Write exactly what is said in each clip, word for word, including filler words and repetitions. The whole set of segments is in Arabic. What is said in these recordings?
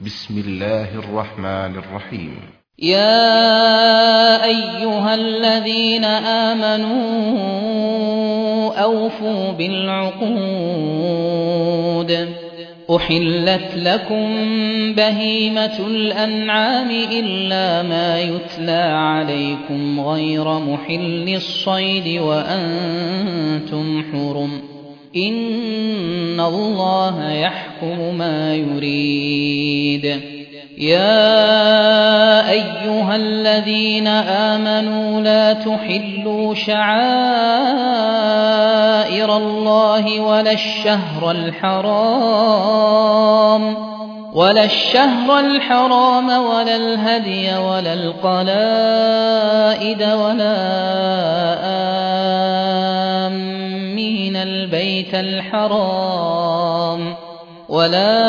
بسم الله الرحمن الرحيم. يا أيها الذين آمنوا أوفوا بالعقود. أحلت لكم بهيمة الأنعام إلا ما يتلى عليكم غير محل الصيد وأنتم حرم. إن الله يحكم ما يريد. يا أيها الذين آمنوا لا تحلوا شعائر الله ولا الشهر الحرام ولا الشهر الحرام ولا الهدي ولا القلائد ولا آمين البيت الحرام ولا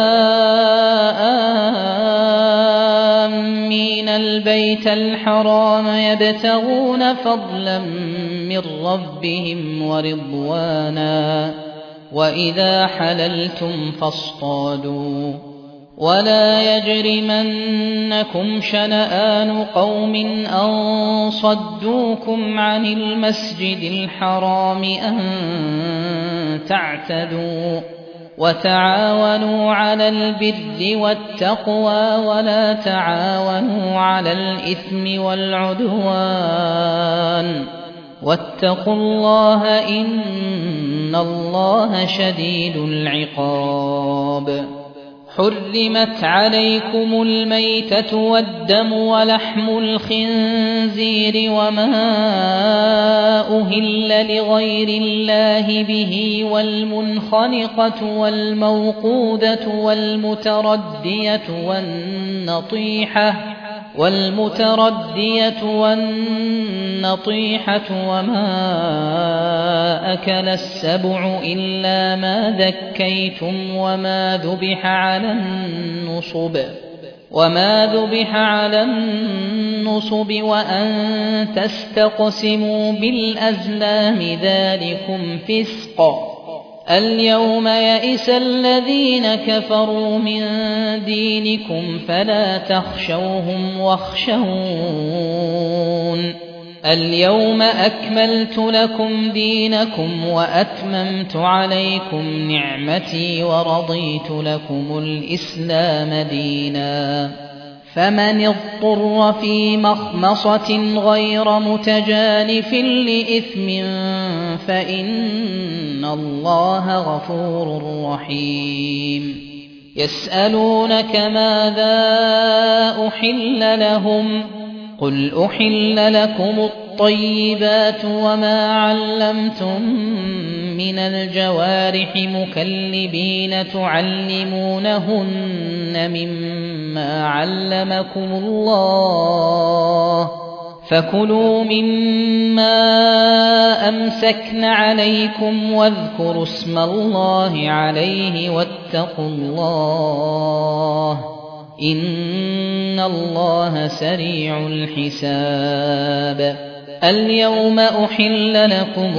آمين البيت الحرام يبتغون فضلا من ربهم ورضوانا وإذا حللتم فاصطادوا ولا يجرمنكم شنآن قوم أن صدوكم عن المسجد الحرام أن تعتدوا وتعاونوا على البر والتقوى ولا تعاونوا على الإثم والعدوان واتقوا الله إن الله شديد العقاب. حرمت عليكم الميتة والدم ولحم الخنزير وما أهل لغير الله به والمنخنقة والموقوذة والمتردية والنطيحة والمتردية والنطيحة وما أكل السبع إلا ما ذكيتم وما ذبح على النصب وما ذبح على النصب وأن تستقسموا بالأزلام ذلكم فسق. اليوم يئس الذين كفروا من دينكم فلا تخشوهم واخشون. اليوم أكملت لكم دينكم وأتممت عليكم نعمتي ورضيت لكم الإسلام دينا. فمن اضطر في مخمصة غير متجانف لإثم فإن الله غفور رحيم. يسألونك ماذا أحل لهم قل أحل لكم الطيبات وما علمتم من الجوارح مكلبين تعلمونهن مما علمكم الله فكلوا مما أمسكن عليكم واذكروا اسم الله عليه واتقوا الله إن الله سريع الحساب. اليوم أحل لكم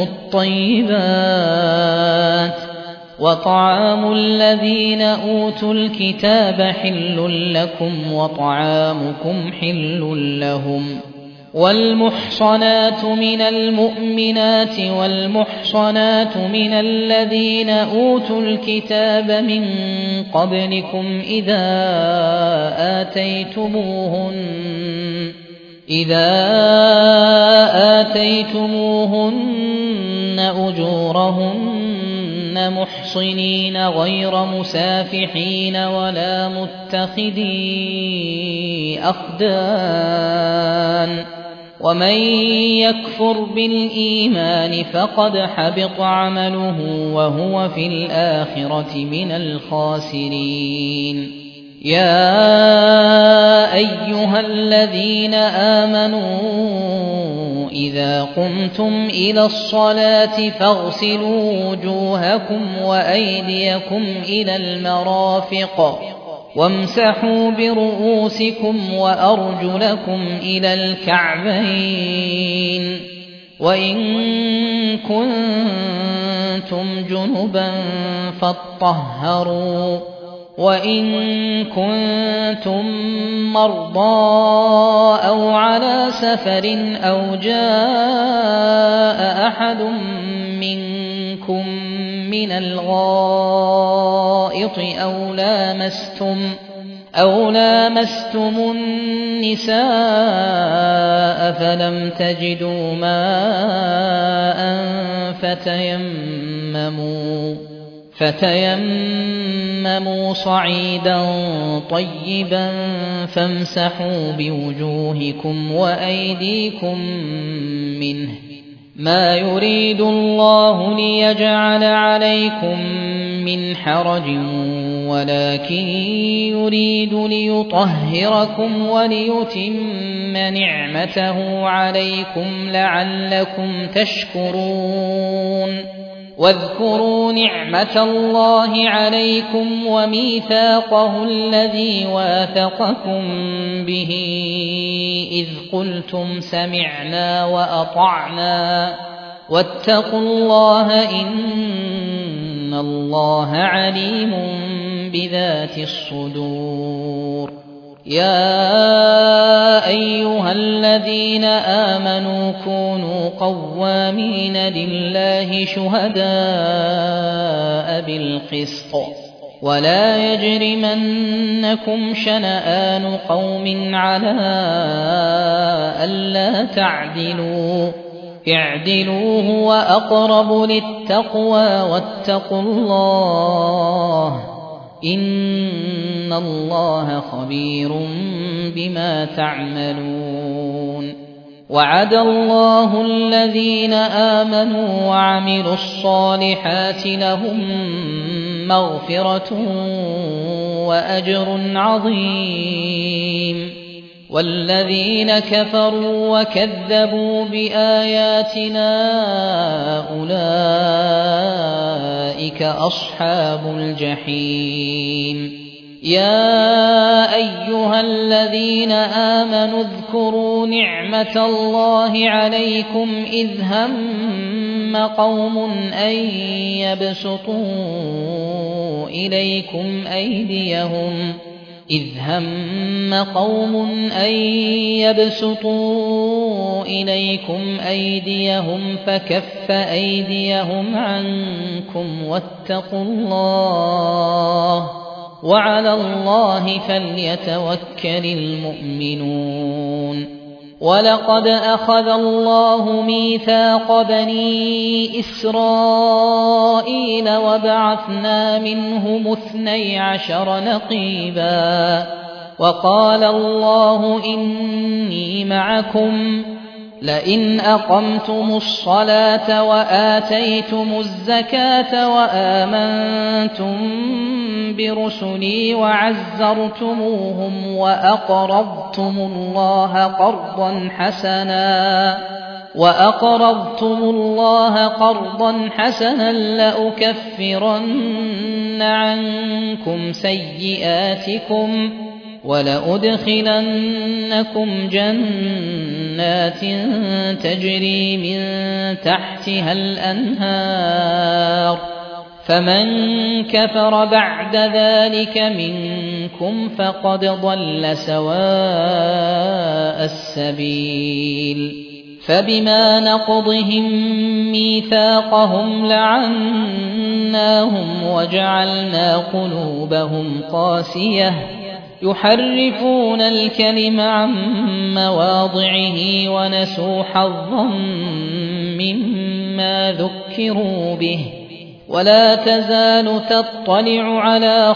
الطيبات وطعام الذين أوتوا الكتاب حل لكم وطعامكم حل لهم. والمحصنات من المؤمنات والمحصنات من الذين أوتوا الكتاب من قبلكم إذا آتيتموهن إذا آتيتموهن أجورهن محصنين غير مسافحين ولا متخذي أخدان. ومن يكفر بالإيمان فقد حبط عمله وهو في الآخرة من الخاسرين. يا أيها الذين آمنوا إذا قمتم إلى الصلاة فاغسلوا وجوهكم وأيديكم إلى المرافق وامسحوا برؤوسكم وأرجلكم إلى الكعبين وإن كنتم جنبا فاطهروا وإن كنتم مرضى أو على سفر أو جاء أحد منكم من الغائط أو لامستم أو لامستم النساء فلم تجدوا ماء فتيمموا فتيمموا صعيدا طيبا فامسحوا بوجوهكم وأيديكم منه ما يريد الله ليجعل عليكم من حرج ولكن يريد ليطهركم وليتم نعمته عليكم لعلكم تشكرون واذكروا نعمة الله عليكم وميثاقه الذي واثقكم به إذ قلتم سمعنا وأطعنا واتقوا الله إن الله عليم بذات الصدور يا أيها الذين آمنوا كونوا قوامين لله شهداء بالقسط ولا يجرمنكم شنآن قوم على ألا تعدلوا اعدلوا هو أقرب للتقوى واتقوا الله إن الله خبير بما تعملون وعد الله الذين آمنوا وعملوا الصالحات لهم مغفرة وأجر عظيم والذين كفروا وكذبوا بآياتنا أولئك أصحاب الجحيم يا أيها الذين آمنوا اذكروا نعمة الله عليكم إذ هم قوم أن يبسطوا إليكم أيديهم إذ هم قوم أن يبسطوا إليكم أيديهم فكف أيديهم عنكم واتقوا الله وعلى الله فليتوكل المؤمنون ولقد أخذ الله ميثاق بني إسرائيل وبعثنا منهم اثني عشر نقيبا وقال الله إني معكم لئن أقمتم الصلاة وآتيتم الزكاة وآمنتم برسلي وعزرتموهم وأقرضتم الله قرضا حسنا وأقرضتم الله قرضا حسنا لأكفرن عنكم سيئاتكم ولأدخلنكم جنات تجري من تحتها الأنهار فمن كفر بعد ذلك منكم فقد ضل سواء السبيل فبما نقضهم ميثاقهم لعناهم وجعلنا قلوبهم قاسية يحرفون الكلم عن مواضعه ونسوا حظا مما ذكروا به ولا تزال تطلع على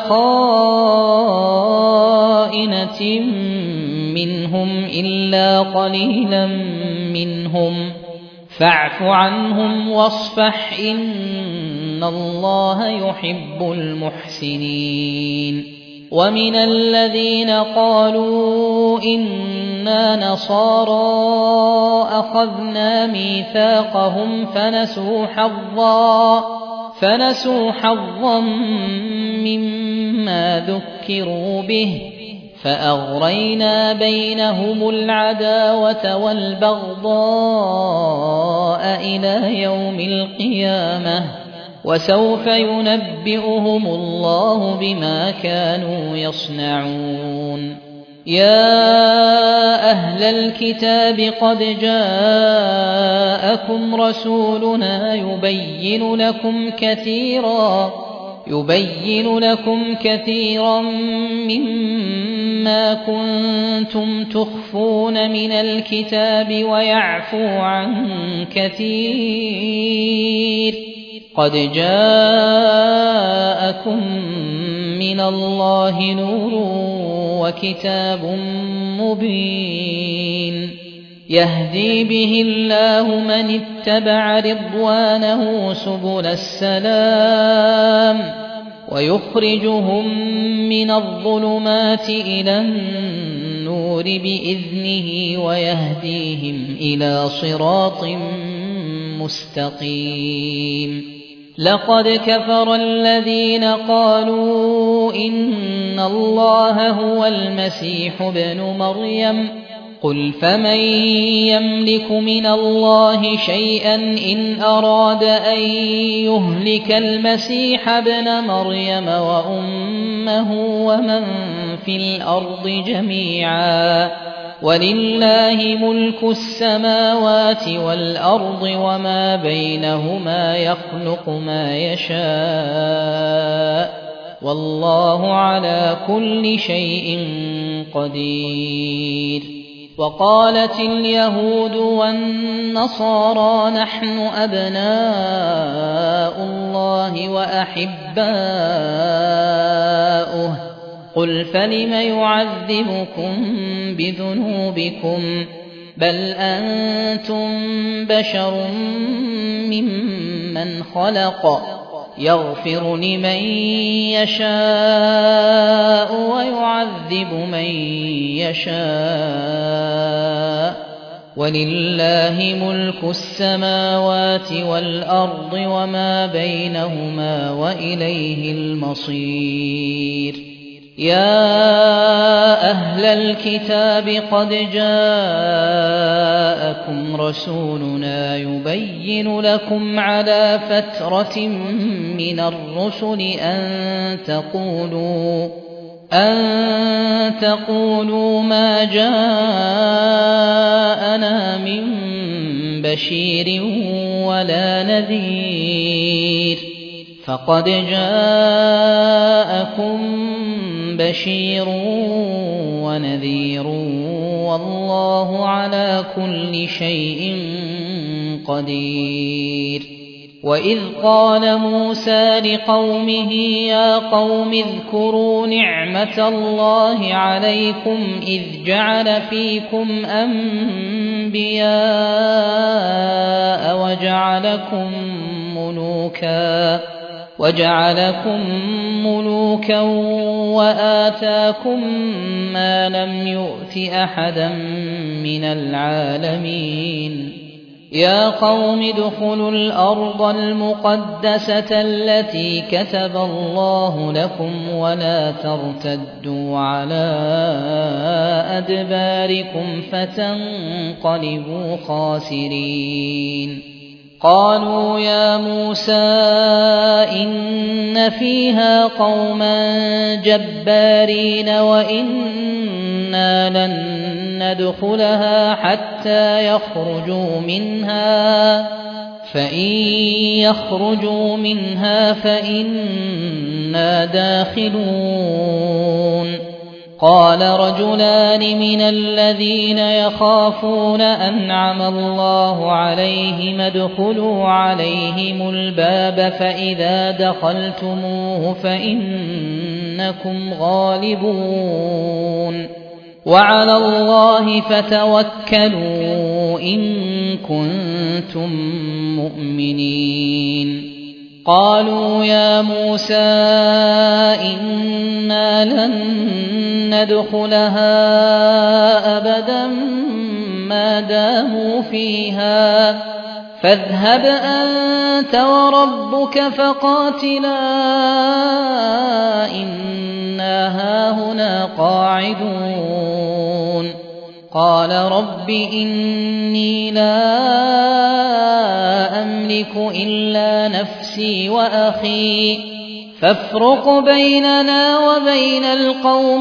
خائنة منهم إلا قليلا منهم فاعف عنهم واصفح إن الله يحب المحسنين ومن الذين قالوا إنا نصارى أخذنا ميثاقهم فنسوا حظا فنسوا حظا مما ذكروا به فأغرينا بينهم العداوة والبغضاء إلى يوم القيامة وسوف ينبئهم الله بما كانوا يصنعون يا أهل الكتاب قد جاءكم رسولنا يبين لكم كثيرا يبين لكم كثيرا مما كنتم تخفون من الكتاب ويعفو عن كثير قد جاءكم من الله نور وكتاب مبين يهدي به الله من اتبع رضوانه سبل السلام ويخرجهم من الظلمات إلى النور بإذنه ويهديهم إلى صراط مستقيم لقد كفر الذين قالوا إن الله هو المسيح ابن مريم قل فمن يملك من الله شيئا إن أراد أن يهلك المسيح ابن مريم وأمه ومن في الأرض جميعا ولله ملك السماوات والأرض وما بينهما يخلق ما يشاء والله على كل شيء قدير وقالت اليهود والنصارى نحن أبناء الله وأحباؤه قل فلم يعذبكم بذنوبكم بل أنتم بشر ممن خلق يغفر لمن يشاء ويعذب من يشاء ولله ملك السماوات والأرض وما بينهما وإليه المصير يا أهل الكتاب قد جاءكم رسولنا يبين لكم على فترة من الرسل أن تقولوا أن تقولوا ما جاءنا من بشير ولا نذير فقد جاءكم بشير ونذير والله على كل شيء قدير وإذ قال موسى لقومه يا قوم اذكروا نعمة الله عليكم إذ جعل فيكم أنبياء وجعلكم ملوكا وجعلكم ملوكا وآتاكم ما لم يؤت أحدا من العالمين يا قوم ادخلوا الأرض المقدسة التي كتب الله لكم ولا ترتدوا على أدباركم فتنقلبوا خاسرين قالوا يا موسى إن فيها قوما جبارين وإنا لن ندخلها حتى يخرجوا منها فإن يخرجوا منها فإنا داخلون قال رجلان من الذين يخافون أنعم الله عليهم ادخلوا عليهم الباب فإذا دخلتموه فإنكم غالبون وعلى الله فتوكلوا إن كنتم مؤمنين قالوا يا موسى إنا لن ندخلها أبدا ما داموا فيها فاذهب أنت وربك فقاتلا إنا هاهنا قاعدون قال رب إني لا أملك إلا نفسي نفسي وأخي فافرق بيننا وبين القوم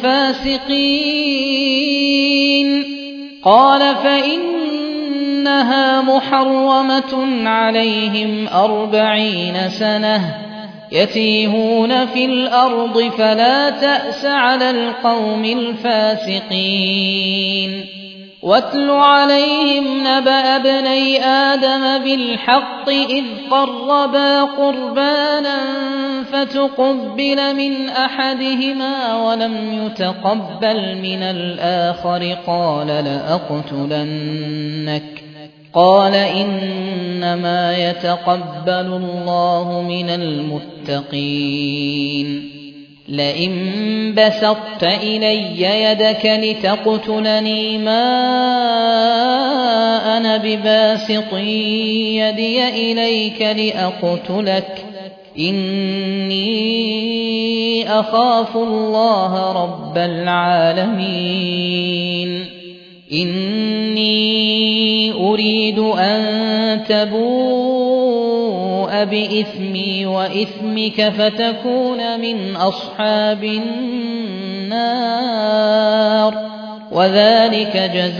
الفاسقين. قال فإنها محرمة عليهم أربعين سنة يتيهون في الأرض فلا تأس على القوم الفاسقين. واتل عليهم نبأ ابني آدم بالحق إذ قربا قربانا فتقبل من أحدهما ولم يتقبل من الآخر قال لأقتلنك قال إنما يتقبل الله من المتقين. لئن بسطت إلي يدك لتقتلني ما أنا بباسط يدي إليك لأقتلك إني أخاف الله رب العالمين. إني أريد أن تبوء بإثمي وإثمك فتكون من أصحاب النار وذلك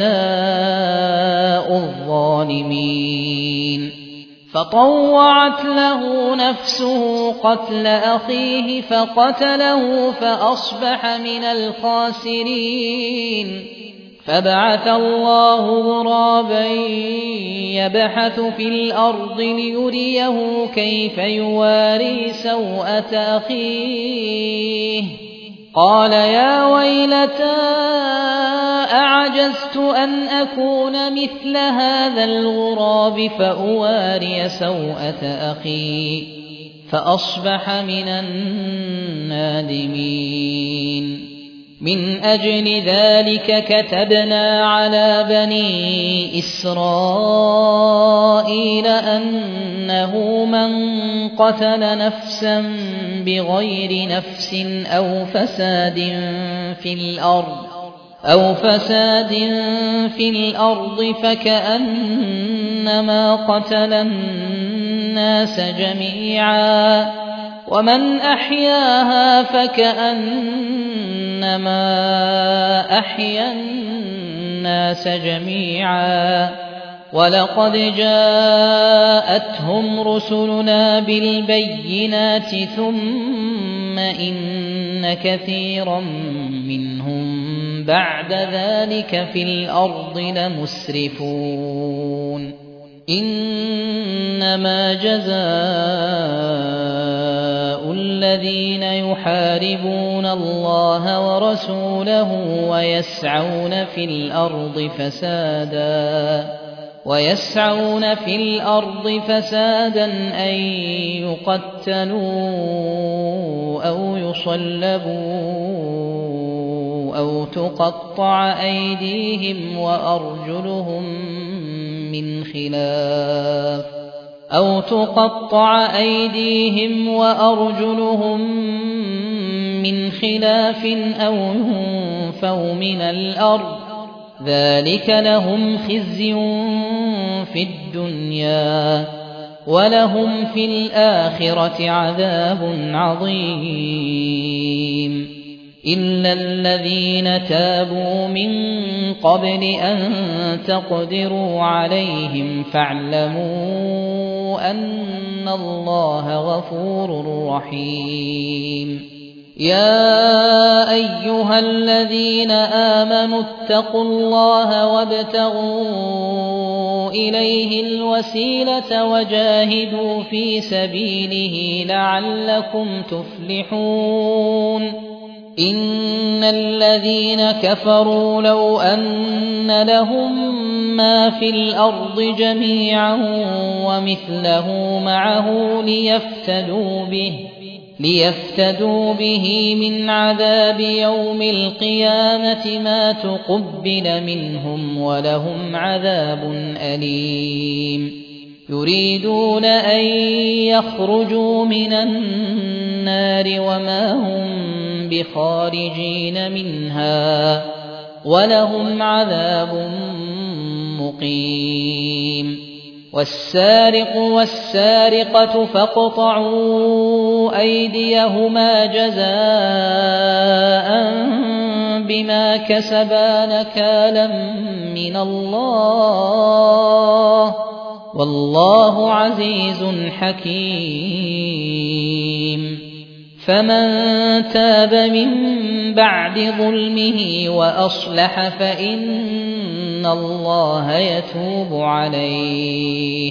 جزاء الظالمين. فطوعت له نفسه قتل أخيه فقتله فأصبح من الخاسرين. فبعث الله غرابا يبحث في الأرض ليريه كيف يواري سوءة أخيه قال يا ويلتى أعجزت أن أكون مثل هذا الغراب فأواري سوءة أخي فأصبح من النادمين. من أجل ذلك كتبنا على بني إسرائيل أنه من قتل نفسا بغير نفس أو فساد في الأرض أو فساد في الأرض فكأنما قتل الناس جميعا ومن أحياها فكأنما أحيا الناس جميعا. ولقد جاءتهم رسلنا بالبينات ثم إن كثيرا منهم بعد ذلك في الأرض لمسرفون. إنما جزاء الذين يحاربون الله ورسوله ويسعون في الأرض فسادا ويسعون في الأرض فسادا أن يقتلوا أو يصلبوا أو تقطع أيديهم وأرجلهم من خلاف أو تقطع أيديهم وأرجلهم من خلاف أو ينفوا من الأرض ذلك لهم خزي في الدنيا ولهم في الآخرة عذاب عظيم. إلا الذين تابوا من قبل أن تقدروا عليهم فاعلموا أن الله غفور رحيم. يا أيها الذين آمنوا اتقوا الله وابتغوا إليه الوسيلة وجاهدوا في سبيله لعلكم تفلحون. إن الذين كفروا لو أن لهم ما في الأرض جميعا ومثله معه ليفتدوا به ليفتدوا به من عذاب يوم القيامة ما تقبل منهم ولهم عذاب أليم. يريدون أن يخرجوا من النار وما هم بخارجين منها ولهم عذاب مقيم. والسارق والسارقة فاقطعوا أيديهما جزاء بما كسبا نكالا من الله والله عزيز حكيم فمن تاب من بعد ظلمه وأصلح فإن الله يتوب عليه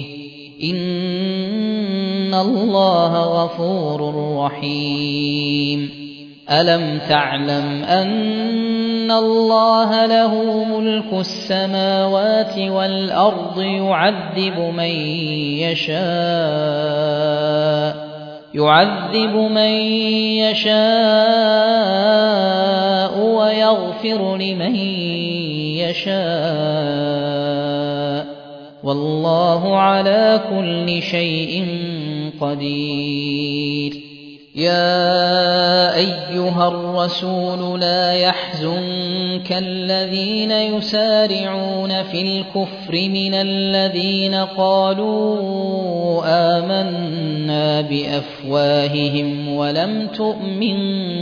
إن الله غفور رحيم ألم تعلم أن الله له ملك السماوات والأرض يعذب من يشاء يعذب من يشاء ويغفر لمن يشاء والله على كل شيء قدير يا أيها الرسول لا يحزنك الذين يسارعون في الكفر من الذين قالوا آمنا بأفواههم ولم تؤمن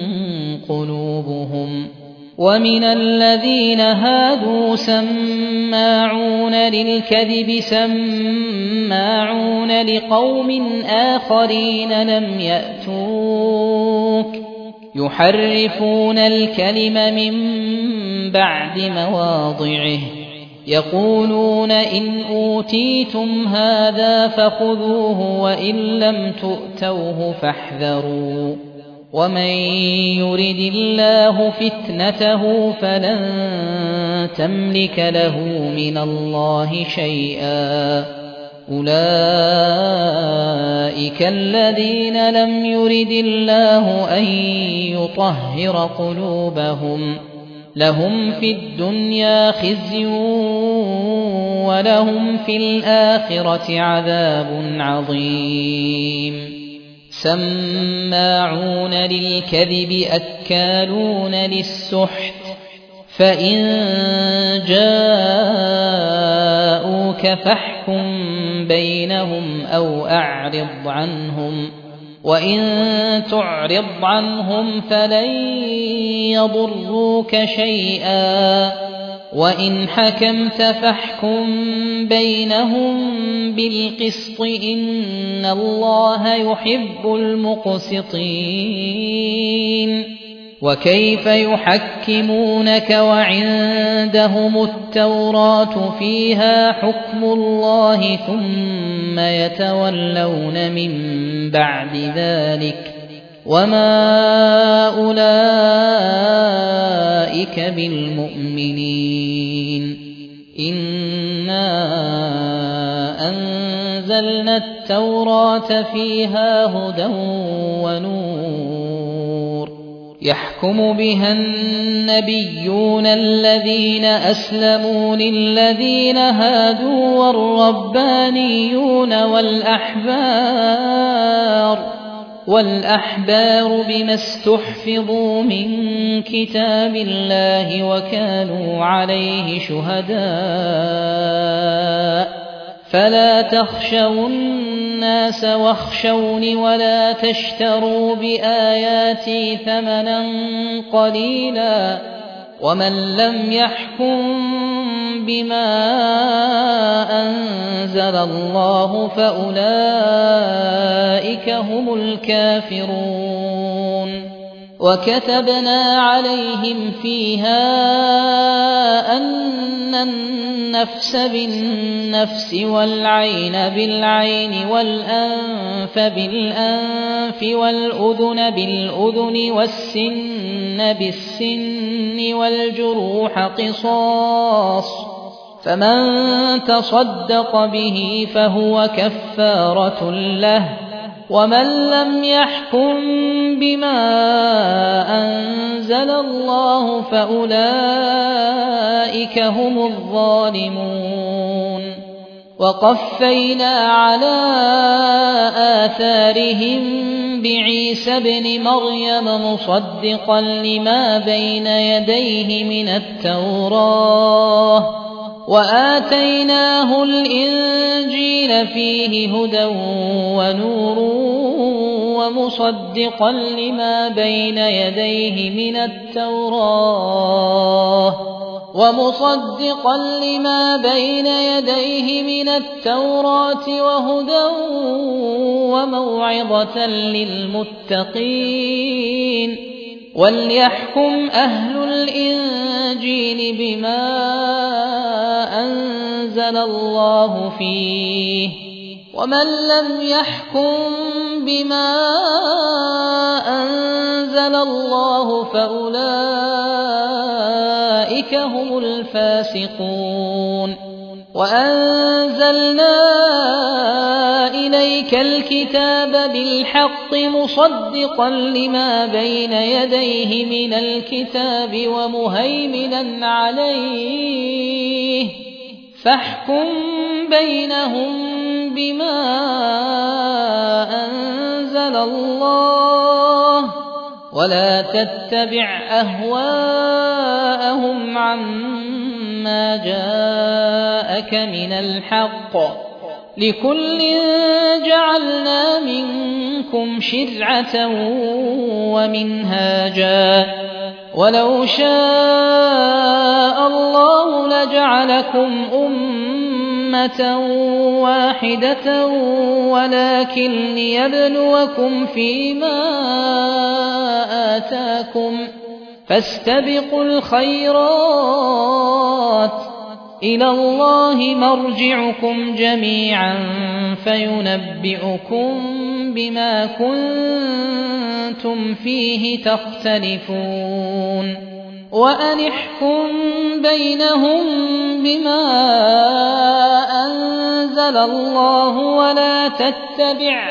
قلوبهم ومن الذين هادوا سماعون للكذب سماعون لقوم آخرين لم يأتوك يحرفون الكلم من بعد مواضعه يقولون إن أوتيتم هذا فخذوه وإن لم تؤتوه فاحذروا ومن يرد الله فتنته فلن تملك له من الله شيئا أولئك الذين لم يرد الله أن يطهر قلوبهم لهم في الدنيا خزي ولهم في الآخرة عذاب عظيم سماعون للكذب أكالون للسحت فإن جاءوك فاحكم بينهم أو أعرض عنهم وإن تعرض عنهم فلن يضروك شيئا وإن حكمت فاحكم بينهم بالقسط إن الله يحب المقسطين وكيف يحكمونك وعندهم التوراة فيها حكم الله ثم يتولون من بعد ذلك وما أولئك بالمؤمنين إنا أنزلنا التوراة فيها هدى ونور يحكم بها النبيون الذين أسلموا للذين هادوا والربانيون والأحبار والأحبار بما استحفظوا من كتاب الله وكانوا عليه شهداء فلا تخشوا الناس واخشوني ولا تشتروا بآياتي ثمنا قليلا ومن لم يحكم بما أنزل الله فأولئك هم الكافرون وكتبنا عليهم فيها أن النفس بالنفس والعين بالعين والأنف بالأنف والأذن بالأذن والسن بالسن والجروح قصاص فمن تصدق به فهو كفارة له ومن لم يحكم بما أنزل الله فأولئك هم الظالمون وقفينا على آثارهم بعيسى ابن مريم مصدقا لما بين يديه من التوراة وآتيناه الإنجيل فيه هدى ونور ومصدقا لما بين يديه من التوراة ومصدقا لما بين يديه من التوراة وهدى وموعظة للمتقين وليحكم أهل الإنجيل بما أنزل الله فيه ومن لم يحكم بما أنزل الله فأولئك هم الفاسقون وأنزلنا إليك الكتاب بالحق مصدقا لما بين يديه من الكتاب ومهيمنا عليه فاحكم بينهم بما أنزل الله ولا تتبع أهواءهم عما جاءك من الحق لكل جعلنا منكم شرعة ومنهاجا ولو شاء الله لجعلكم أمة واحدة ولكن ليبلوكم فيما آتاكم فاستبقوا الخيرات إلى الله مرجعكم جميعا فينبئكم بما كنتم فيه تختلفون وأن احكم بينهم بما أنزل الله ولا تتبع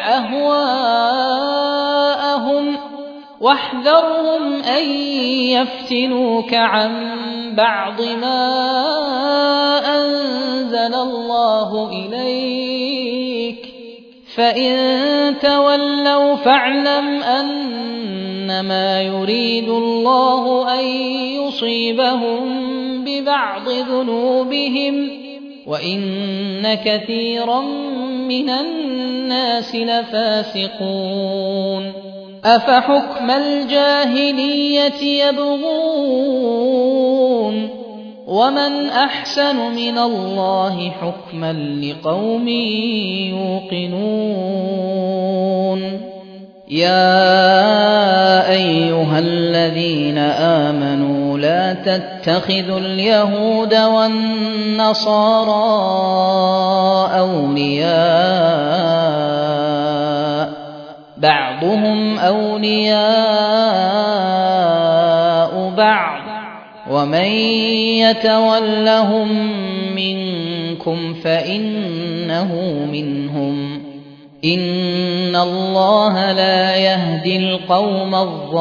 أهواءهم واحذرهم أن يفتنوك عن بعض ما أنزل الله إليك فإن تولوا فاعلم أنما يريد الله أن يصيبهم ببعض ذنوبهم وإن كثيرا من الناس لفاسقون أفحكم الجاهلية يبغون ومن أحسن من الله حكما لقوم يوقنون يا أيها الذين آمنوا لا تتخذوا اليهود والنصارى أولياء بعضهم أولياء بعض ومن يتولهم منكم فإنه منهم إن الله لا يهدي القوم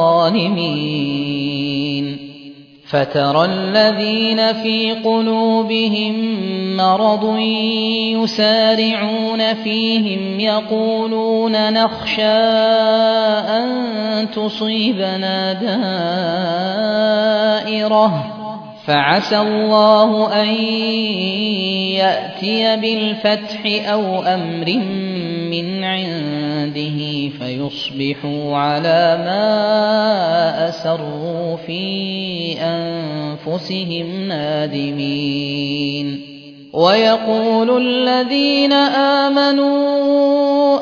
الظالمين فترى الذين في قلوبهم مرض يسارعون فيهم يقولون نخشى أن تصيبنا دائرة فعسى الله أن يأتي بالفتح أو أمر من عنده فيصبحوا على ما أسروا في أنفسهم نادمين ويقول الذين آمنوا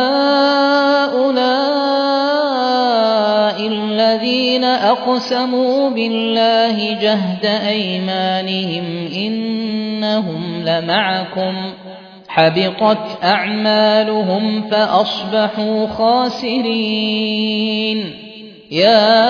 أهؤلاء الذين أقسموا بالله جهد أيمانهم إنهم لمعكم حبطت أعمالهم فأصبحوا خاسرين يا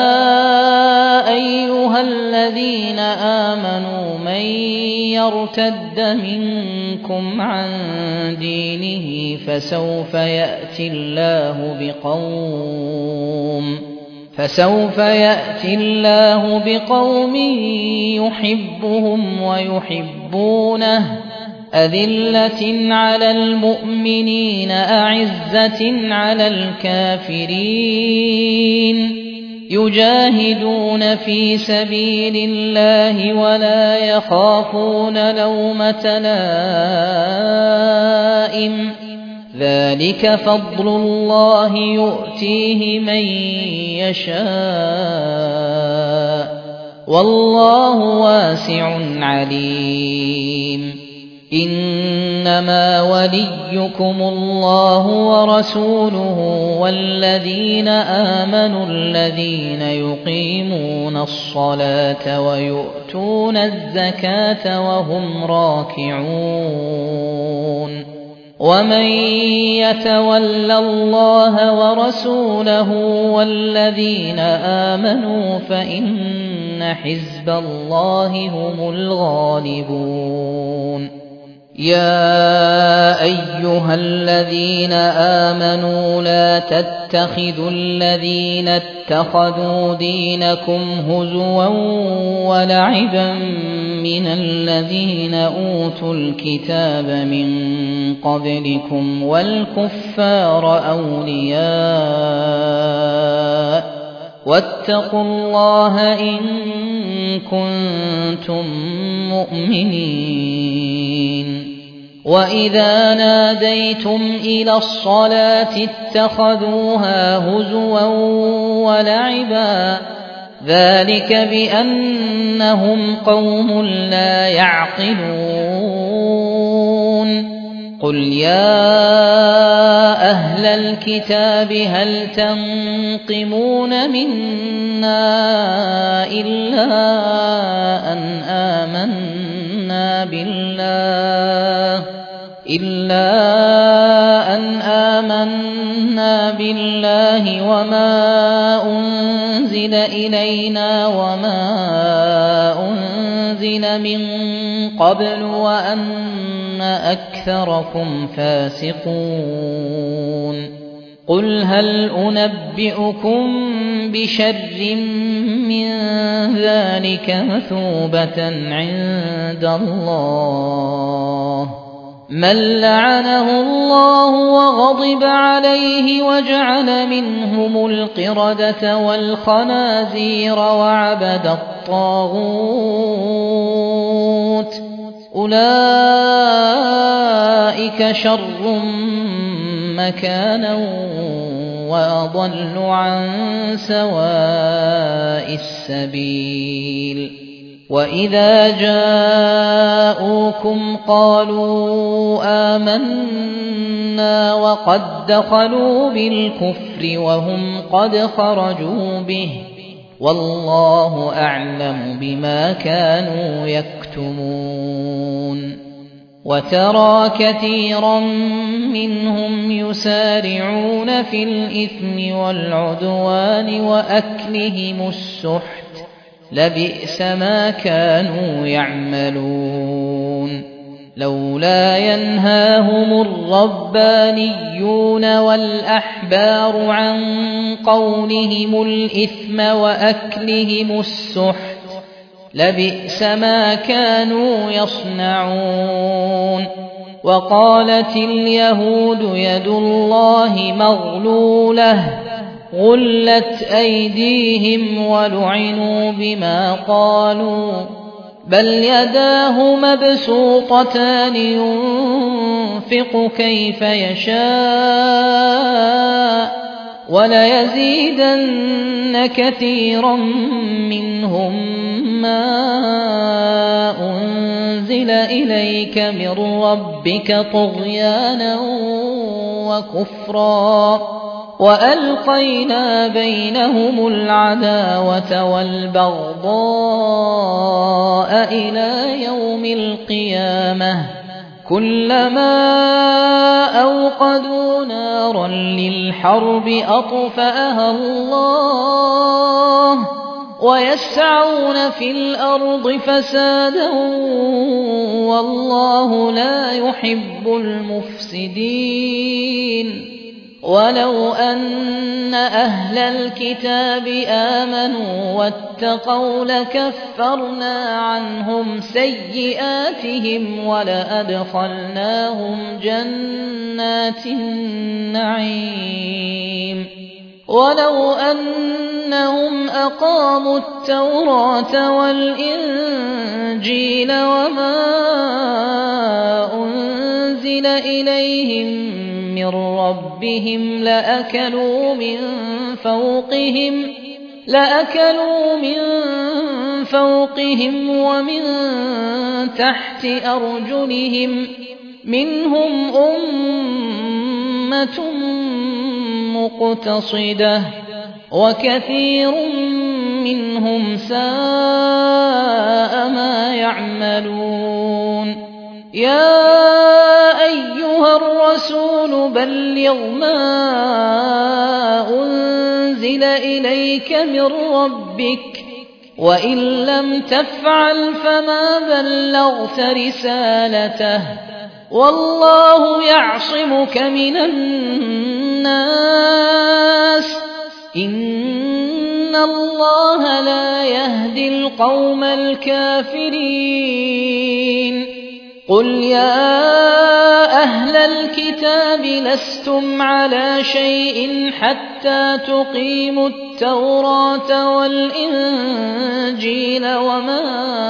أيها الذين آمنوا من يرتد منكم عن دينه فسوف يأتي الله بقوم فسوف يأتي الله بقوم يحبهم ويحبونه أذلة على المؤمنين أعزة على الكافرين يجاهدون في سبيل الله ولا يخافون لومة لائم ذلك فضل الله يؤتيه من يشاء والله واسع عليم إنما وليكم الله ورسوله والذين آمنوا الذين يقيمون الصلاة ويؤتون الزكاة وهم راكعون ومن يتول الله ورسوله والذين آمنوا فإن حزب الله هم الغالبون يا أيها الذين آمنوا لا تتخذوا الذين اتخذوا دينكم هزوا ولعبا من الذين أوتوا الكتاب من قبلكم والكفار أولياء واتقوا الله إن كنتم مؤمنين وإذا ناديتم إلى الصلاة اتخذوها هزوا ولعبا ذلك بأنهم قوم لا يعقلون قل يا أهل الكتاب هل تنقمون منا إلا أن آمنا بالله إلا أن آمنا بالله وما أنزل إلينا وما أنزل من قبل وأن أكثركم فاسقون قل هل أنبئكم بشر من ذلك مثوبة عند الله من لعنه الله وغضب عليه وجعل منهم القردة والخنازير وعبد الطاغوت أولئك شر مكانا وأضل عن سواء السبيل وإذا جاءوكم قالوا آمنا وقد دخلوا بالكفر وهم قد خرجوا به والله أعلم بما كانوا يكتمون وترى كثيرا منهم يسارعون في الإثم والعدوان وأكلهم السحت لبئس ما كانوا يعملون لولا ينهاهم الربانيون والأحبار عن قولهم الإثم وأكلهم السحت لبئس ما كانوا يصنعون وقالت اليهود يد الله مغلولة غلت أيديهم ولعنوا بما قالوا بل يداه مبسوطتان ينفق كيف يشاء وليزيدن كثيرا منهم ما أنزل إليك من ربك طغيانا وكفرا وألقينا بينهم العداوة والبغضاء إلى يوم القيامة كلما أوقدوا نارا للحرب أطفأها الله ويسعون في الأرض فسادا والله لا يحب المفسدين ولو أن أهل الكتاب آمنوا واتقوا لكفرنا عنهم سيئاتهم ولأدخلناهم جنات النعيم ولو أن إنهم أقاموا التوراة والإنجيل وما أنزل إليهم من ربهم لأكلوا من فوقهم لأكلوا من فوقهم ومن تحت أرجلهم منهم أمة مقتصدة وكثير منهم ساء ما يعملون يا أيها الرسول بلغ ما أنزل إليك من ربك وإن لم تفعل فما بلغت رسالته والله يعصمك من الناس إن الله لا يهدي القوم الكافرين قل يا أهل الكتاب لستم على شيء حتى تقيموا التوراة والإنجيل وما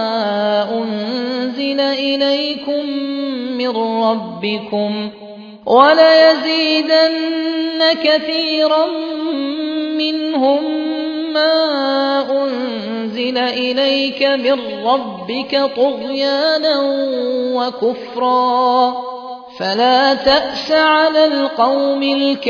أنزل إليكم من ربكم وليزيدن كثيرا منهم ما أنزل إليك من ربك طغيانا وكفرا فلا تأس على القوم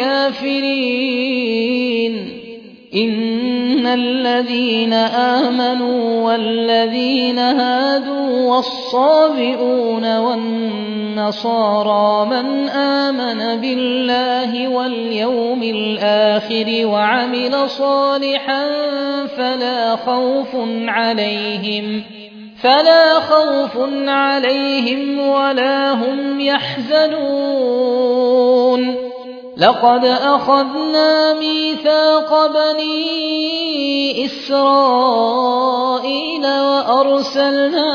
الكافرين إن الذين آمنوا والذين هادوا والصابئون والنصارى من آمن بالله واليوم الآخر وعمل صالحا فلا خوف عليهم فلا خوف عليهم ولا هم يحزنون لقد أخذنا ميثاق بني إسرائيل وأرسلنا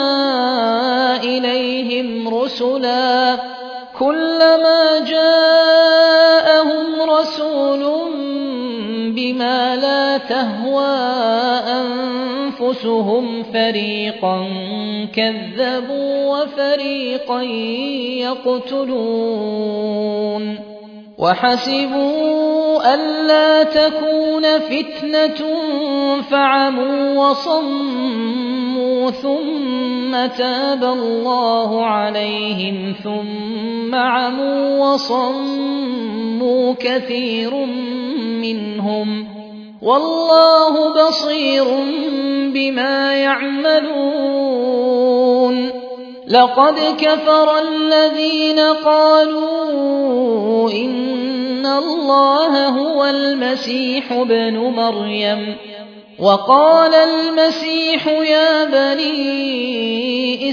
إليهم رسلا كلما جاءهم رسول بما لا تهوى أنفسهم فريقا كذبوا وفريقا يقتلون وحسبوا ألا تكون فتنة فعموا وصموا ثم تاب الله عليهم ثم عموا وصموا كثير منهم والله بصير بما يعملون لقد كفر الذين قالوا إن الله هو المسيح ابن مريم وقال المسيح يا بني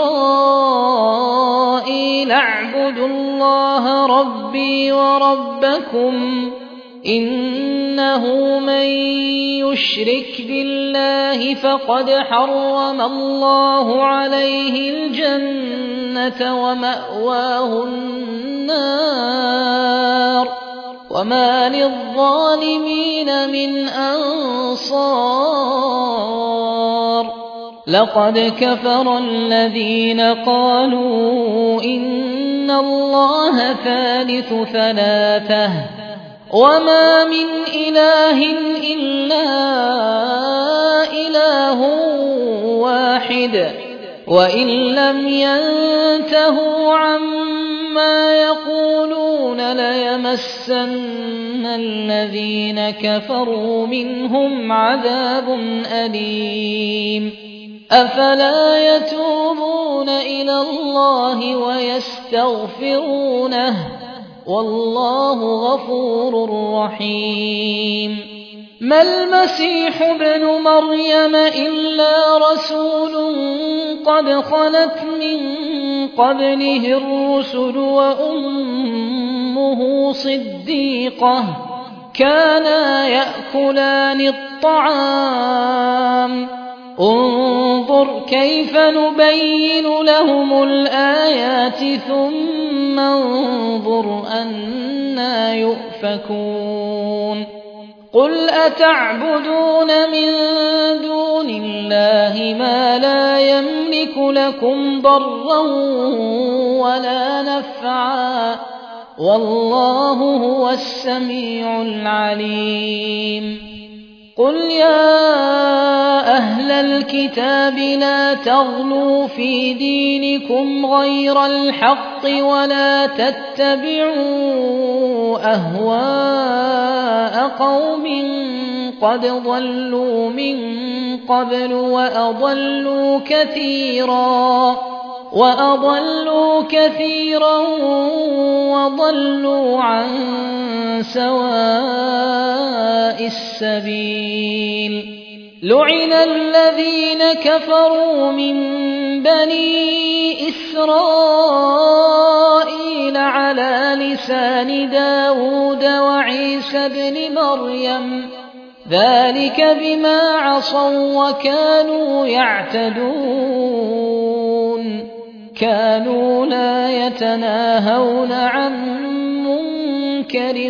إسرائيل اعبدوا الله ربي وربكم إنه من يشرك بالله فقد حرم الله عليه الجنة ومأواه النار وما للظالمين من أنصار لقد كفر الذين قالوا إن الله ثالث ثلاثة وما من إله إلا إله واحد وإن لم ينتهوا عما يقولون ليمسن الذين كفروا منهم عذاب أليم أفلا يتوبون إلى الله ويستغفرونه والله غفور رحيم ما المسيح ابن مريم إلا رسول قد خلت من قبله الرسل وأمه صديقة كانا يأكلان الطعام انظر كيف نبين لهم الآيات ثم انظر أنى يؤفكون قل أتعبدون من دون الله ما لا يملك لكم ضرا ولا نفعا والله هو السميع العليم قل يا أهل الكتاب لا تغلوا في دينكم غير الحق ولا تتبعوا أهواء قوم قد ضلوا من قبل وأضلوا كثيرا وأضلوا كثيرا وضلوا عن سواء السبيل لعن الذين كفروا من بني إسرائيل على لسان داود وعيسى بن مريم ذلك بما عصوا وكانوا يعتدون كانوا لا يتناهون عن منكر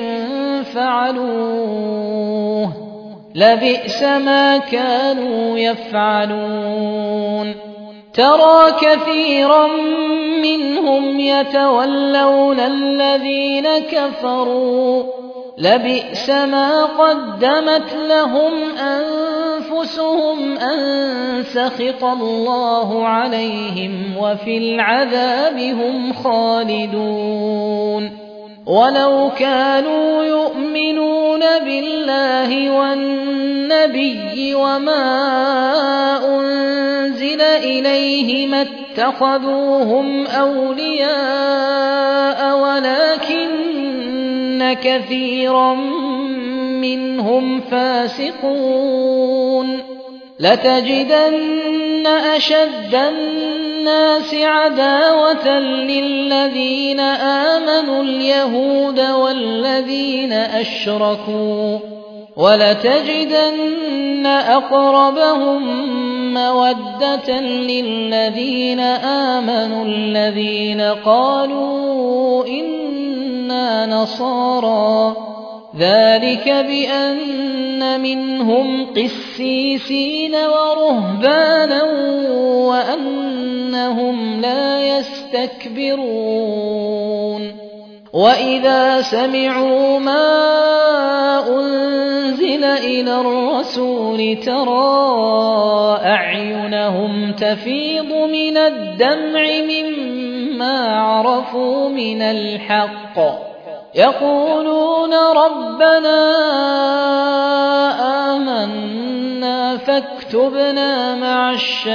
فعلوه لبئس ما كانوا يفعلون ترى كثيرا منهم يتولون الذين كفروا لبئس ما قدمت لهم أنفسهم أن سخط الله عليهم وفي العذاب هم خالدون ولو كانوا يؤمنون بالله والنبي وما أنزل إليه ما اتخذوهم أولياء ولكن كثيرا منهم فاسقون لتجدن أشد الناس عداوة للذين آمنوا اليهود والذين أشركوا ولتجدن أقربهم مودة للذين آمنوا الذين قالوا إنا نصارى ذلك بأن منهم قسيسين ورهبانا وأنهم لا يستكبرون وإذا سمعوا ما أنزل إلى الرسول ترى أعينهم تفيض من الدمع مما عرفوا من الحق يقولون ربنا آمنا فاكتبنا مع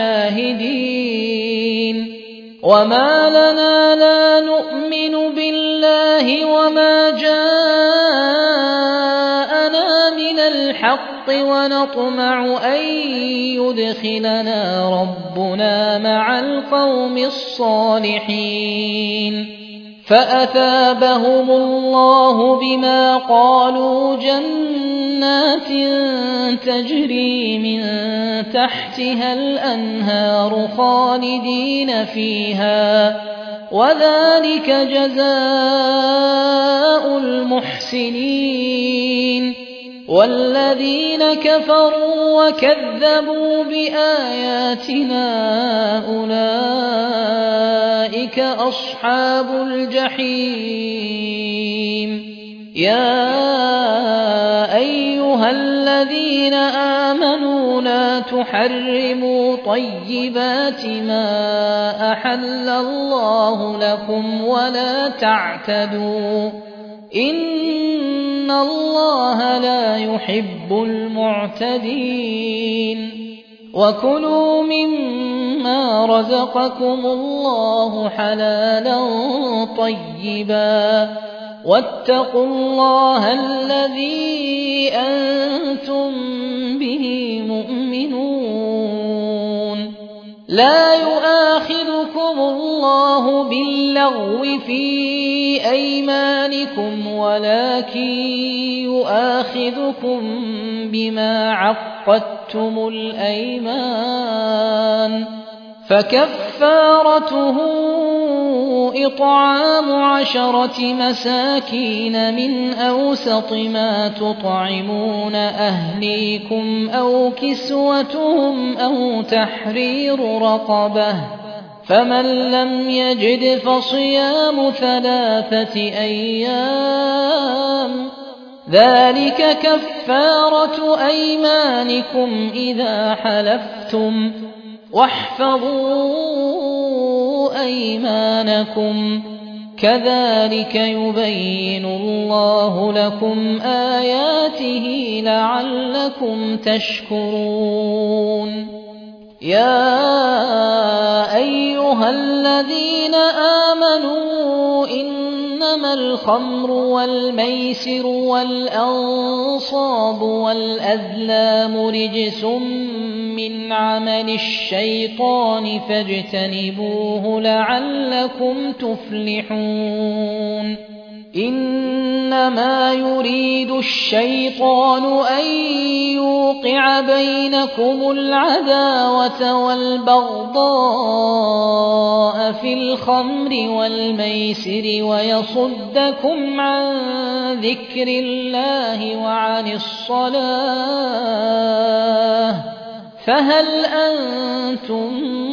الشاهدين وما لنا لا نؤمن بالله وما جاءنا من الحق ونطمع أن يدخلنا ربنا مع القوم الصالحين فأثابهم الله بما قالوا جنات تجري من تحتها الأنهار خالدين فيها وذلك جزاء المحسنين والذين كفروا وكذبوا بآياتنا أولئك أصحاب الجحيم يا أيها الذين آمنوا لا تحرموا طيبات ما أحل الله لكم ولا تعتدوا إن الله لا يحب المعتدين وكلوا مما رزقكم الله حلالا طيبا واتقوا الله الذي أنتم به مؤمنون لا يؤاخذكم الله باللغو في أيمانكم ولكن يؤاخذكم بما عقدتم الأيمان فكفارته إطعام عشرة مساكين من أوسط ما تطعمون أهليكم أو كسوتهم أو تحرير رقبة، فمن لم يجد فصيام ثلاثة أيام، ذلك كفارة أيمانكم إذا حلفتم، واحفظوا أيمانكم، كذلك يبين الله لكم آياته لعلكم تشكرون. يا أيها الذين آمنوا إنما الخمر والميسر والأنصاب والأزلام رجس من عمل الشيطان فاجتنبوه لعلكم تفلحون. إنما يريد الشيطان أن يوقع بينكم العداوة والبغضاء في الخمر والميسر ويصدكم عن ذكر الله وعن الصلاة، فهل أنتم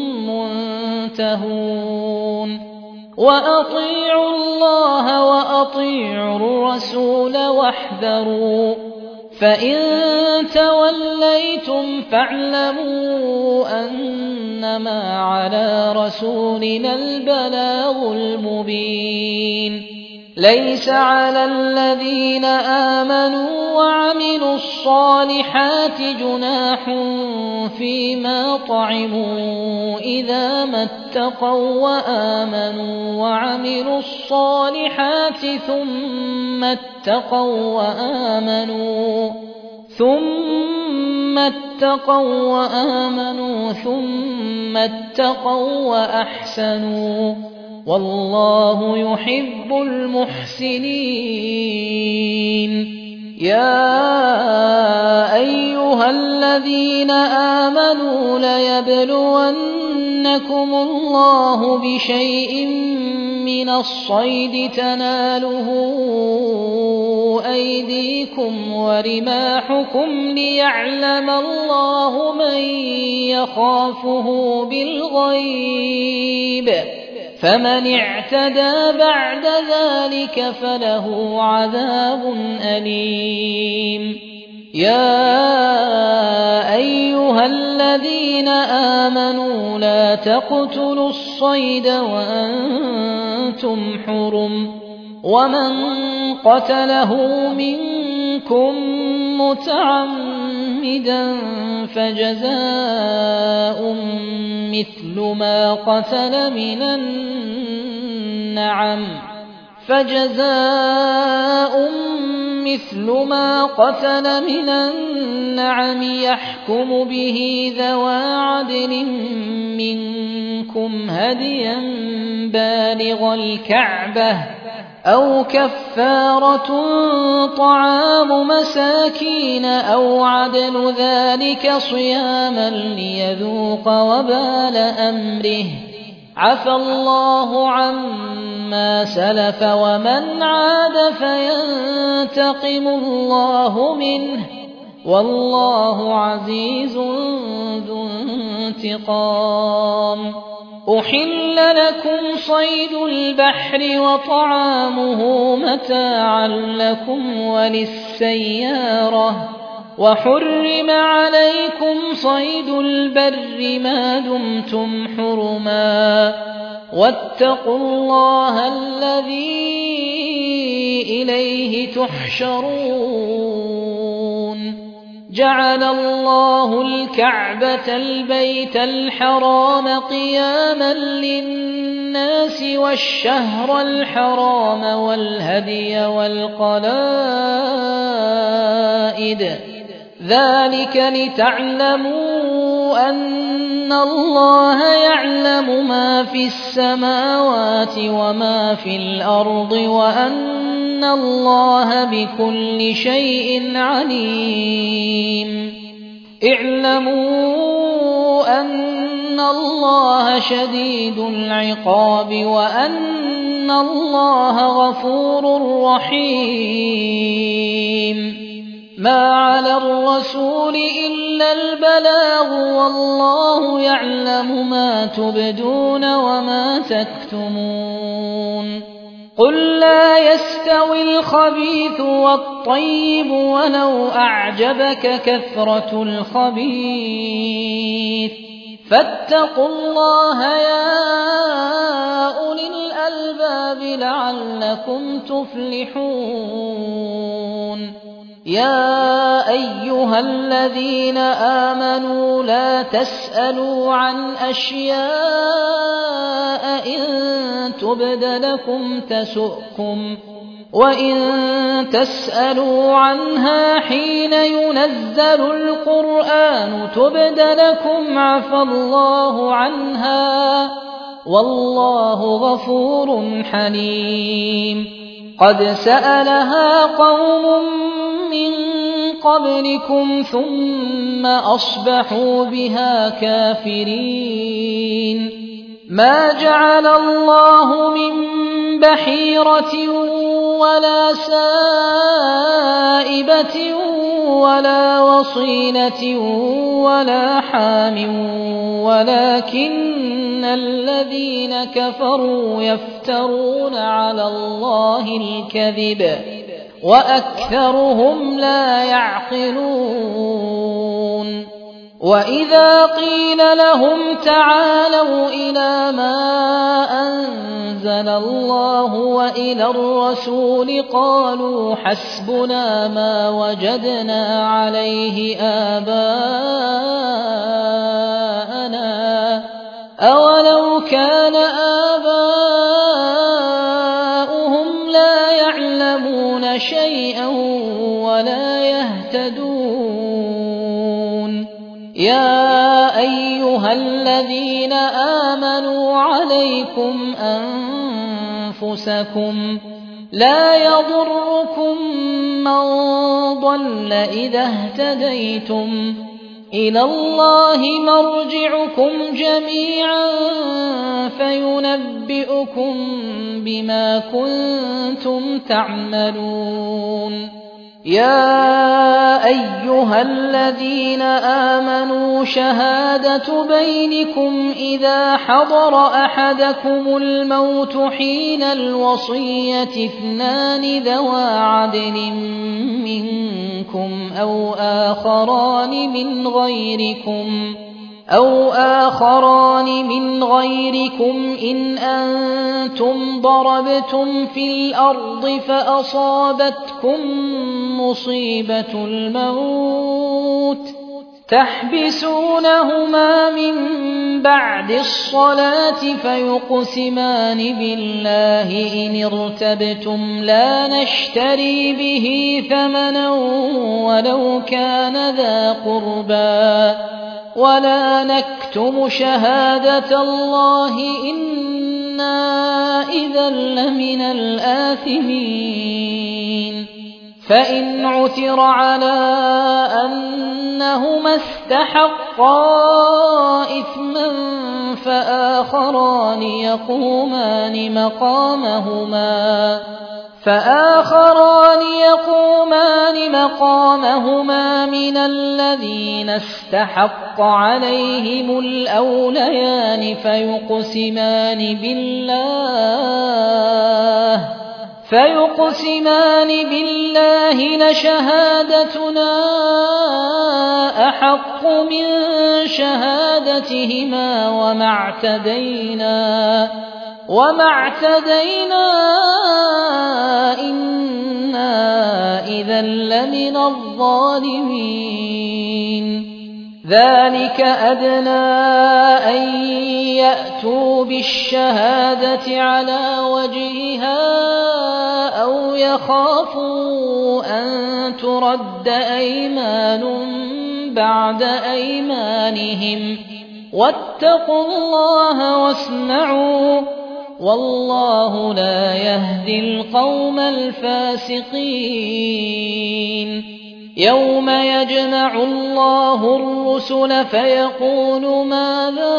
منتهون؟ وأطيعوا الله وأطيعوا الرسول واحذروا، فإن توليتم فاعلموا أنما على رسولنا البلاغ المبين. ليس على الذين آمنوا وعملوا الصالحات جناح فيما طعموا إذا ما اتقوا وآمنوا وعملوا الصالحات ثم اتقوا وآمنوا ثم اتقوا وآمنوا ثم اتقوا وأحسنوا، والله يحب المحسنين. يا أيها الذين آمنوا ليبلونكم الله بشيء من الصيد تناله أيديكم ورماحكم ليعلم الله من يخافه بالغيب، فمن اعتدى بعد ذلك فله عذاب أليم. يا أيها الذين آمنوا لا تقتلوا الصيد وأنتم حرم، ومن قتله منكم متعمدا فجزاء مثل ما قتل من النعم فجزاء مثل ما قتل من النعم يحكم به ذوى عدل منكم هديا بالغ الكعبة أو كفارة طعام مساكين أو عدل ذلك صياما ليذوق وبال أمره، عفى الله عما سلف ومن عاد فينتقم الله منه، والله عزيز ذو انتقام. أحل لكم صيد البحر وطعامه متاعا لكم وللسيارة، وحرم عليكم صيد البر ما دمتم حرما، واتقوا الله الذي إليه تحشرون. جعل الله الكعبة البيت الحرام قياما للناس والشهر الحرام والهدي والقلائد، ذلك لتعلموا أن الله يعلم ما في السماوات وما في الأرض وأن الله بكل شيء عليم. اعلموا أن الله شديد العقاب وأن الله غفور رحيم. ما على الرسول إلا البلاغ والله يعلم ما تبدون وما تكتمون. قل لا يستوي الخبيث والطيب ولو أعجبك كثرة الخبيث فاتقوا الله يا أولي الألباب لعلكم تفلحون. يا أيها الذين آمنوا لا تسألوا عن أشياء إن تبد لكم تسؤكم وإن تسألوا عنها حين ينزل القرآن تبد لكم عفى الله عنها والله غفور حليم. قد سألها قوم من قبلكم ثم أصبحوا بها كافرين. ما جعل الله من بحيرة ولا سائبة ولا وصيلة ولا حام ولكن الذين كفروا يفترون على الله الكذب وأكثرهم لا يعقلون. وإذا قيل لهم تعالوا إلى ما أنزل الله وإلى الرسول قالوا حسبنا ما وجدنا عليه آباءنا أولو كان آباؤهم لا يعلمون شيئا ولا يهتدون. يا أيها الذين آمنوا عليكم أنفسكم لا يضركم من ضل إذا اهتديتم إلى الله مرجعكم جميعا فينبئكم بما كنتم تعملون. يا أيها الذين آمنوا شهادة بينكم إذا حضر أحدكم الموت حين الوصية اثنان ذوى عدل منكم أو آخران من غيركم أو آخران من غيركم إن أنتم ضربتم في الأرض فأصابتكم مصيبة الموت تحبسونهما من بعد الصلاة فيقسمان بالله إن ارتبتم لا نشتري به ثمنا ولو كان ذا قربى ولا نكتم شهادة الله إنا إذا لمن الآثمين. فإن عثر على أنهما استحقا إثما فآخران يقومان مقامهما فآخران يقومان مقامهما من الذين استحق عليهم الأوليان فيقسمان بالله فيقسمان بالله لشهادتنا أحق من شهادتهما وما اعتدينا وما اعتدينا إنا إذا لمن الظالمين. ذلك أدنى أن يأتوا بالشهادة على وجهها أو يخافوا أن ترد أيمان بعد أيمانهم واتقوا الله واسمعوا والله لا يهدي القوم الفاسقين. يوم يجمع الله الرسل فيقول ماذا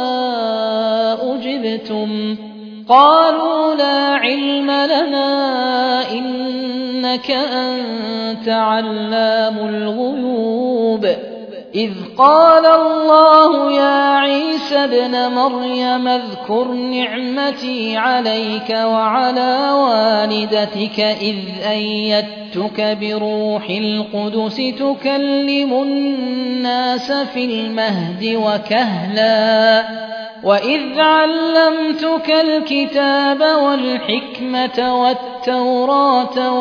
أجبتم قالوا لا علم لنا إنك أنت علام الغيوب إذ قال الله يا عيسى ابن مريم اذكر نعمتي عليك وعلى والدتك إذ أيدتك بروح القدس تكلم الناس في المهد وكهلا وإذ علمتك الكتاب والحكمة والتوراة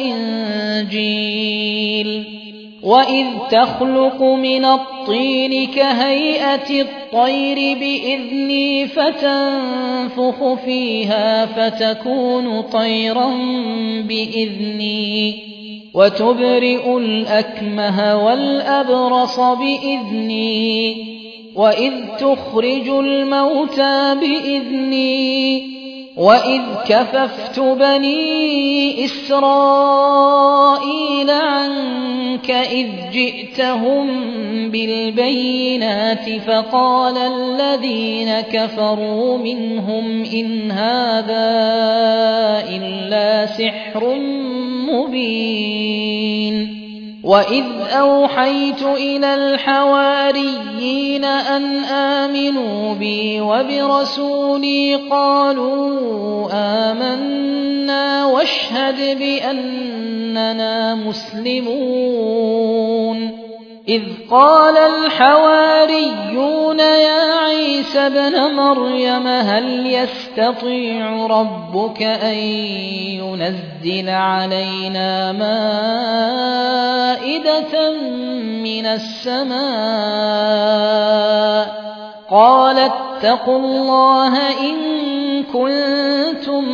والإنجيل وإذ تخلق من الطين كهيئة الطير بإذني فتنفخ فيها فتكون طيرا بإذني وتبرئ الأكمه والأبرص بإذني وإذ تخرج الموتى بإذني وإذ كففت بني إسرائيل عنك إذ جئتهم بالبينات فقال الذين كفروا منهم إن هذا إلا سحر مبين وإذ أوحيت إلى الحواريين أن آمنوا بي وبرسولي قالوا آمنا واشهد بأننا مسلمون إذ قال الحواريون يا عيسى ابن مريم هل يستطيع ربك أن ينزل علينا مائدة من السماء قال اتقوا الله إن كنتم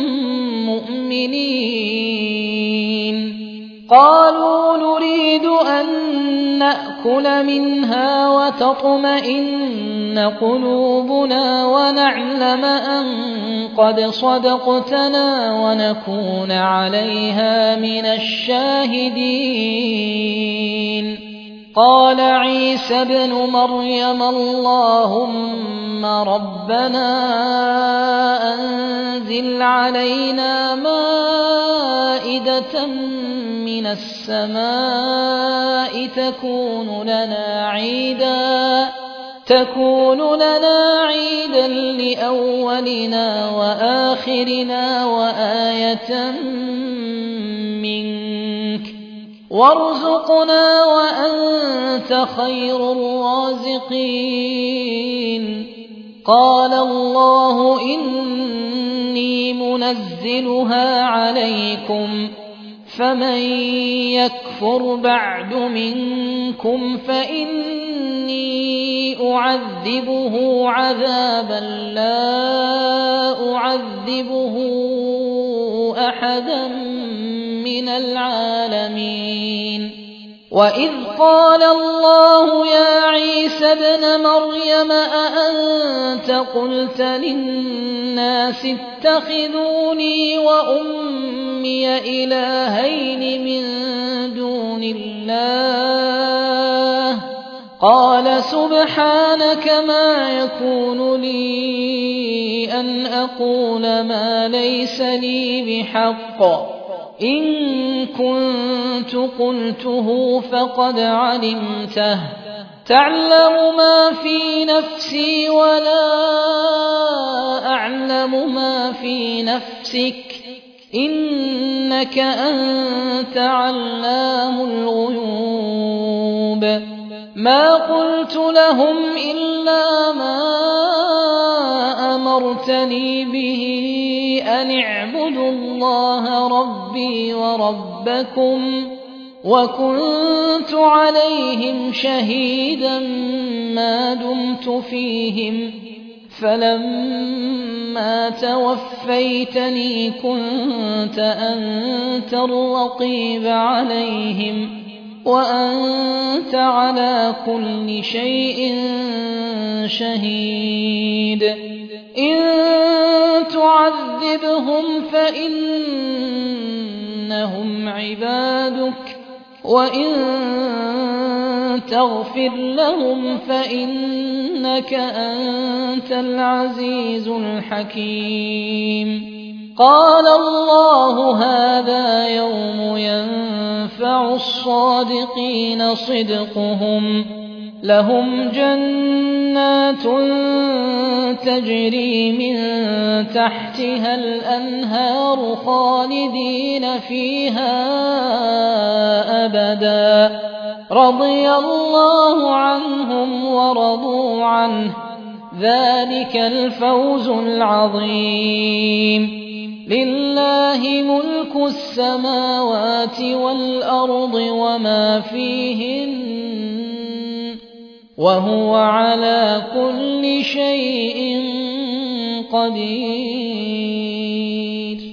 مؤمنين قالوا نريد أن نأكل منها وتطمئن قلوبنا ونعلم أن قد صدقتنا ونكون عليها من الشاهدين قال عيسى ابن مريم اللهم ربنا أنزل علينا مائدة من السماء تكون لنا عيدا تكون لنا عيدا لأولنا وآخرنا وآية منك وارزقنا وأنت خير الرازقين قال الله إني منزلها عليكم فمن يكفر بعد منكم فإني أعذبه عذابا لا أعذبه أحدا من العالمين وإذ قال الله يا عيسى ابن مريم أأنت قلت للناس اتخذوني وأمي إلهين من دون الله قال سبحانك ما يكون لي أن أقول ما ليس لي بحق إن كنت قلته فقد علمته تعلم ما في نفسي ولا أعلم ما في نفسك إنك أنت علام الغيوب ما قلت لهم إلا ما أمرتني به أن اعبدوا الله ربي وربكم وكنت عليهم شهيدا ما دمت فيهم فلما توفيتني كنت أنت الرقيب عليهم وأنت على كل شيء شهيد إن تعذبهم فإنهم عبادك وإن تغفر لهم فإنك أنت العزيز الحكيم قال الله هذا يوم ينفع الصادقين صدقهم لهم جنات تجري من تحتها الأنهار خالدين فيها أبدا رضي الله عنهم ورضوا عنه ذلك الفوز العظيم لله ملك السماوات والأرض وما فيهن وهو على كل شيء قدير